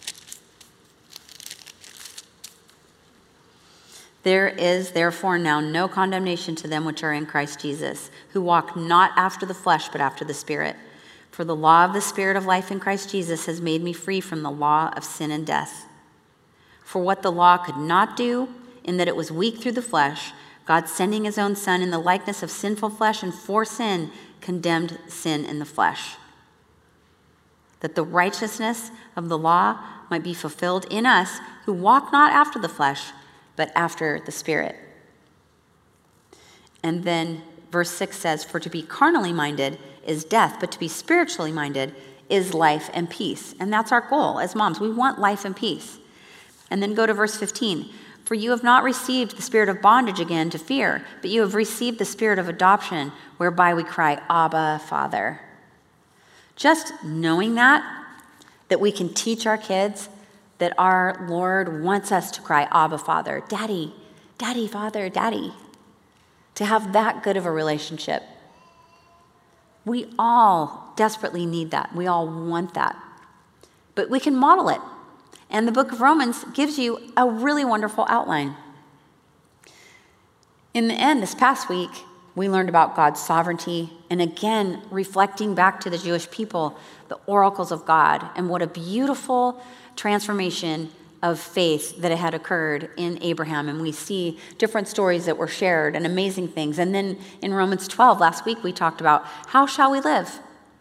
There is therefore now no condemnation to them which are in Christ Jesus, who walk not after the flesh, but after the Spirit. For the law of the Spirit of life in Christ Jesus has made me free from the law of sin and death. For what the law could not do, in that it was weak through the flesh, God sending his own Son in the likeness of sinful flesh, and for sin condemned sin in the flesh, that the righteousness of the law might be fulfilled in us who walk not after the flesh, but after the Spirit. And then verse six says, for to be carnally minded is death, but to be spiritually minded is life and peace. And that's our goal as moms. We want life and peace. And then go to verse fifteen. For you have not received the spirit of bondage again to fear, but you have received the spirit of adoption, whereby we cry, Abba, Father. Just knowing that, that we can teach our kids that our Lord wants us to cry, Abba, Father, Daddy, Daddy, Father, Daddy, to have that good of a relationship. We all desperately need that. We all want that. But we can model it. And the book of Romans gives you a really wonderful outline. In the end, this past week, we learned about God's sovereignty, and again, reflecting back to the Jewish people, the oracles of God, and what a beautiful transformation of faith that had occurred in Abraham, and we see different stories that were shared and amazing things. And then in Romans twelve, last week, we talked about how shall we live?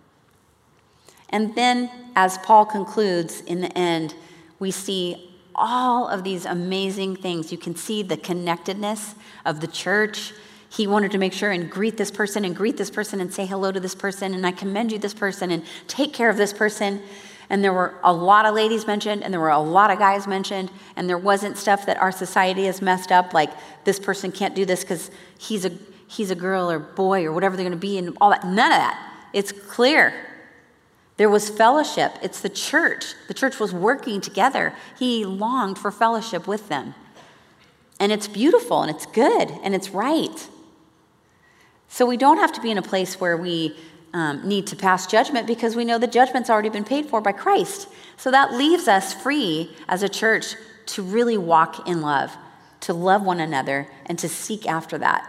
And then as Paul concludes in the end, we see all of these amazing things. You can see the connectedness of the church. He wanted to make sure and greet this person and greet this person and say hello to this person, and I commend you this person and take care of this person. And there were a lot of ladies mentioned, and there were a lot of guys mentioned, and there wasn't stuff that our society has messed up, like this person can't do this because he's a he's a girl or boy or whatever they're going to be, and all that. None of that. It's clear. There was fellowship. It's the church. The church was working together. He longed for fellowship with them. And it's beautiful, and it's good, and it's right. So we don't have to be in a place where we Um, need to pass judgment, because we know the judgment's already been paid for by Christ. So that leaves us free as a church to really walk in love, to love one another, and to seek after that,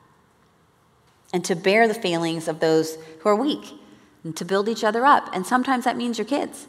and to bear the failings of those who are weak, and to build each other up. And sometimes that means your kids.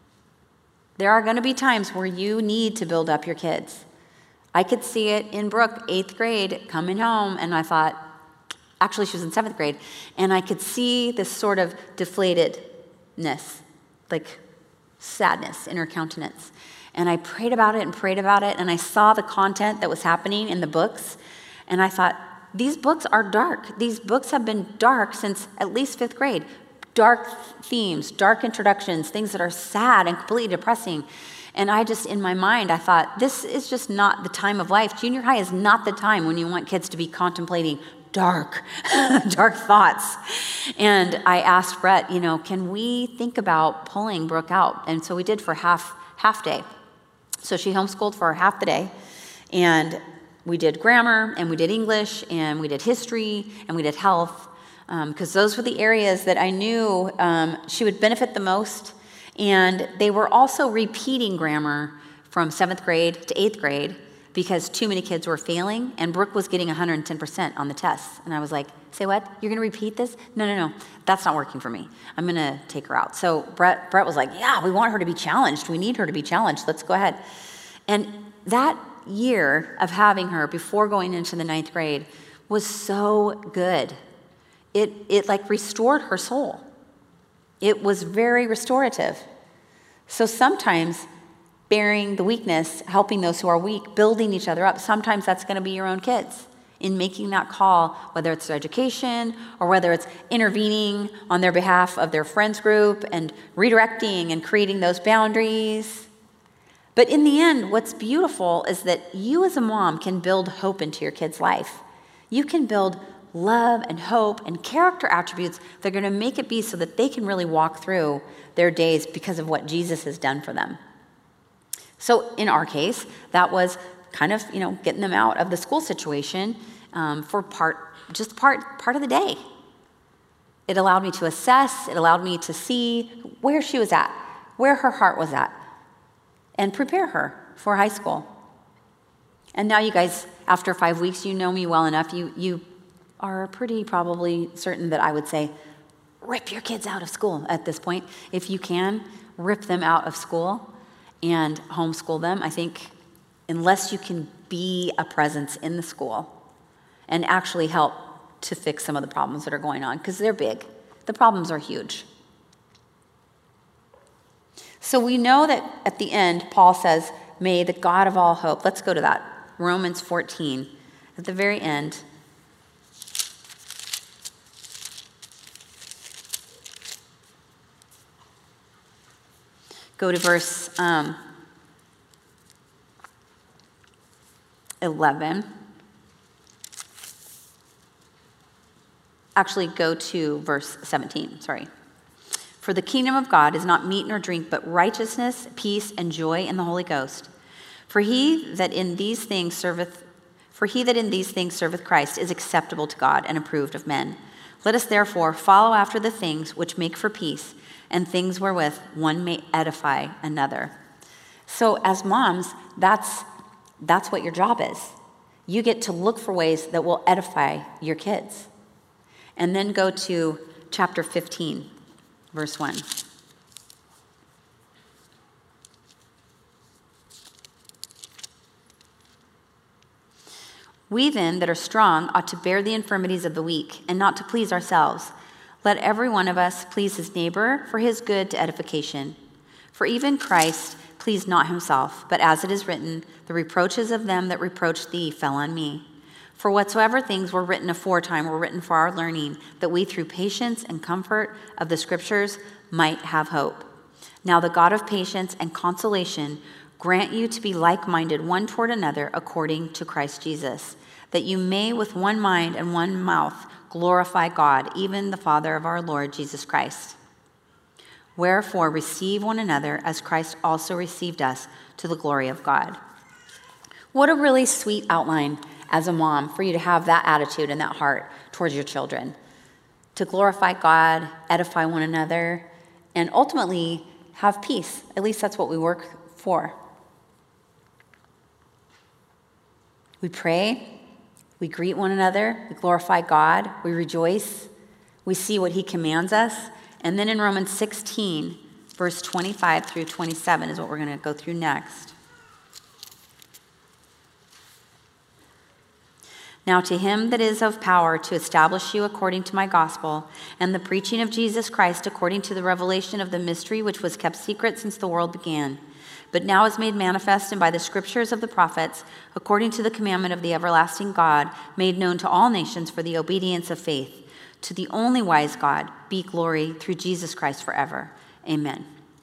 There are going to be times where you need to build up your kids. I could see it in Brooke, eighth grade, coming home, and I thought, actually, she was in seventh grade, and I could see this sort of deflatedness, like sadness in her countenance. And I prayed about it and prayed about it, and I saw the content that was happening in the books, and I thought, these books are dark. These books have been dark since at least fifth grade. Dark themes, dark introductions, things that are sad and completely depressing. And I just, in my mind, I thought, this is just not the time of life. Junior high is not the time when you want kids to be contemplating dark, dark thoughts. And I asked Brett, you know, can we think about pulling Brooke out? And so we did for half half day. So she homeschooled for half the day. And we did grammar, and we did English, and we did history, and we did health, because um, those were the areas that I knew um, she would benefit the most. And they were also repeating grammar from seventh grade to eighth grade, because too many kids were failing, and Brooke was getting one hundred ten percent on the tests. And I was like, say what? You're going to repeat this? No, no, no. That's not working for me. I'm going to take her out. So Brett, Brett was like, yeah, we want her to be challenged. We need her to be challenged. Let's go ahead. And that year of having her before going into the ninth grade was so good. It, it like restored her soul. It was very restorative. So sometimes bearing the weakness, helping those who are weak, building each other up. Sometimes that's going to be your own kids in making that call, whether it's their education or whether it's intervening on their behalf of their friends group and redirecting and creating those boundaries. But in the end, what's beautiful is that you as a mom can build hope into your kid's life. You can build love and hope and character attributes that are going to make it be so that they can really walk through their days because of what Jesus has done for them. So in our case, that was kind of, you know, getting them out of the school situation um, for part, just part, part of the day. It allowed me to assess, it allowed me to see where she was at, where her heart was at, and prepare her for high school. And now you guys, after five weeks, you know me well enough, you, you are pretty probably certain that I would say, rip your kids out of school at this point. If you can, rip them out of school and homeschool them. I think unless you can be a presence in the school and actually help to fix some of the problems that are going on, because they're big. The problems are huge. So we know that at the end, Paul says, may the God of all hope, let's go to that, Romans fourteen, at the very end. Go to verse um, eleven. Actually, go to verse seventeen, sorry. For the kingdom of God is not meat nor drink, but righteousness, peace, and joy in the Holy Ghost. For he that in these things serveth, for he that in these things serveth Christ is acceptable to God and approved of men. Let us therefore follow after the things which make for peace, and things wherewith one may edify another. So as moms, that's that's what your job is. You get to look for ways that will edify your kids. And then go to chapter fifteen, verse one. We then that are strong ought to bear the infirmities of the weak and not to please ourselves. Let every one of us please his neighbor for his good to edification. For even Christ pleased not himself, but as it is written, the reproaches of them that reproached thee fell on me. For whatsoever things were written aforetime were written for our learning, that we through patience and comfort of the scriptures might have hope. Now the God of patience and consolation grant you to be like-minded one toward another according to Christ Jesus, that you may with one mind and one mouth glorify God, even the Father of our Lord Jesus Christ. Wherefore receive one another as Christ also received us to the glory of God. What a really sweet outline as a mom for you to have that attitude and that heart towards your children, to glorify God, edify one another, and ultimately have peace. At least that's what we work for. We pray, we greet one another, we glorify God, we rejoice, we see what he commands us. And then in Romans sixteen, verse twenty-five through twenty-seven is what we're going to go through next. Now to him that is of power to establish you according to my gospel and the preaching of Jesus Christ according to the revelation of the mystery which was kept secret since the world began, but now is made manifest and by the scriptures of the prophets, according to the commandment of the everlasting God, made known to all nations for the obedience of faith. To the only wise God be glory through Jesus Christ forever. Amen.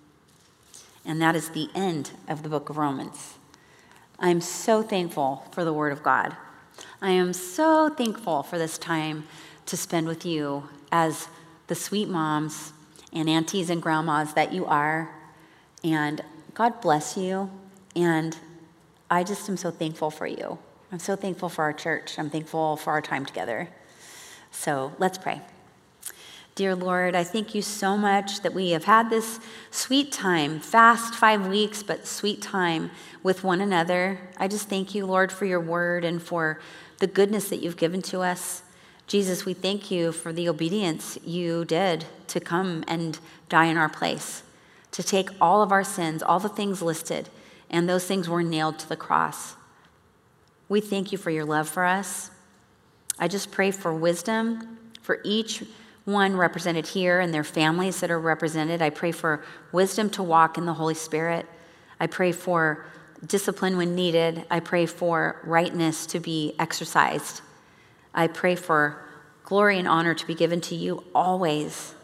And that is the end of the book of Romans. I'm so thankful for the word of God. I am so thankful for this time to spend with you as the sweet moms and aunties and grandmas that you are. And God bless you, and I just am so thankful for you. I'm so thankful for our church. I'm thankful for our time together. So let's pray. Dear Lord, I thank you so much that we have had this sweet time, fast five weeks, but sweet time with one another. I just thank you, Lord, for your word and for the goodness that you've given to us. Jesus, we thank you for the obedience you did to come and die in our place, to take all of our sins, all the things listed, and those things were nailed to the cross. We thank you for your love for us. I just pray for wisdom for each one represented here and their families that are represented. I pray for wisdom to walk in the Holy Spirit. I pray for discipline when needed. I pray for rightness to be exercised. I pray for glory and honor to be given to you always.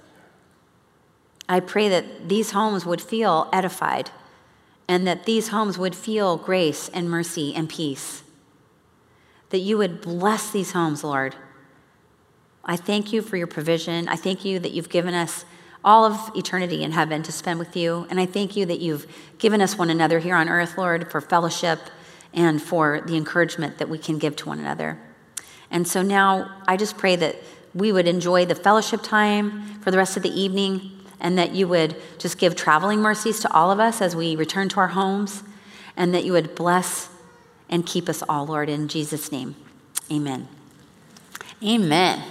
I pray that these homes would feel edified and that these homes would feel grace and mercy and peace. That you would bless these homes, Lord. I thank you for your provision. I thank you that you've given us all of eternity in heaven to spend with you. And I thank you that you've given us one another here on earth, Lord, for fellowship and for the encouragement that we can give to one another. And so now I just pray that we would enjoy the fellowship time for the rest of the evening, and that you would just give traveling mercies to all of us as we return to our homes, and that you would bless and keep us all, Lord, in Jesus' name. Amen. Amen.